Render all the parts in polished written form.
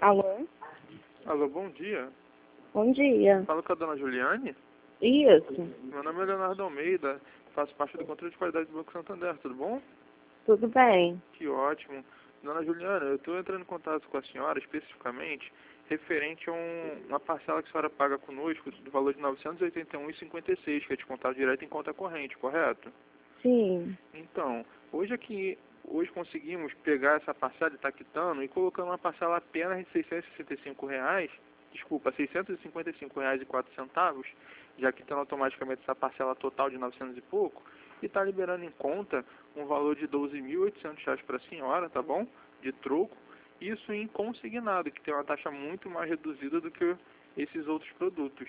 Alô? Alô, bom dia. Bom dia. Falo com a dona Juliane. Isso. Meu nome é Leonardo Almeida, faço parte do controle de qualidade do Banco Santander, tudo bom? Tudo bem? Que ótimo. Dona Juliana, eu estou entrando em contato com a senhora especificamente referente a uma parcela que a senhora paga conosco do valor de R$ 981,56, que é descontado direto em conta corrente, correto? Sim. Então, hoje conseguimos pegar essa parcela e estar quitando e colocando uma parcela apenas de R$ 665, desculpa, R$ 655,04, já quitando automaticamente essa parcela total de 900 e pouco, e está liberando em conta um valor de R$ 12.800 para a senhora, tá bom? De troco, isso em consignado, que tem uma taxa muito mais reduzida do que esses outros produtos.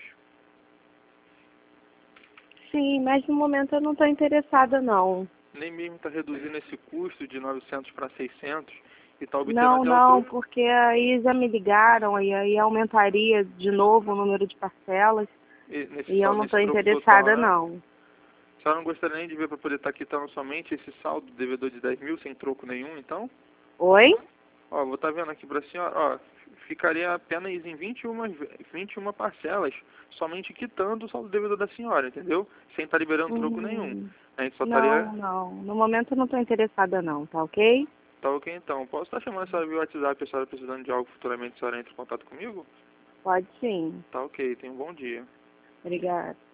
Sim, mas no momento eu não estou interessada, não. Nem mesmo está reduzindo esse custo de 900 para 600 e está obtendo Não, até o não, troco. porque aí já me ligaram e aí aumentaria de novo o número de parcelas e eu não Nesse estou troco total, interessada, né? não. A senhora não gostaria nem de ver para poder estar quitando somente esse saldo devedor de 10 mil sem troco nenhum, então? Oi? Ó, vou estar vendo aqui para a senhora, ó, ficaria apenas em 21 parcelas, somente quitando o saldo devedor da senhora, entendeu? Sem estar liberando troco nenhum. Uhum. A gente só estaria... Não, não. No momento eu não estou interessada, não, tá ok? Tá ok, então. Posso estar chamando a senhora via WhatsApp, a senhora precisando de algo futuramente, a senhora entra em contato comigo? Pode sim. Tá ok, tenha um bom dia. Obrigada.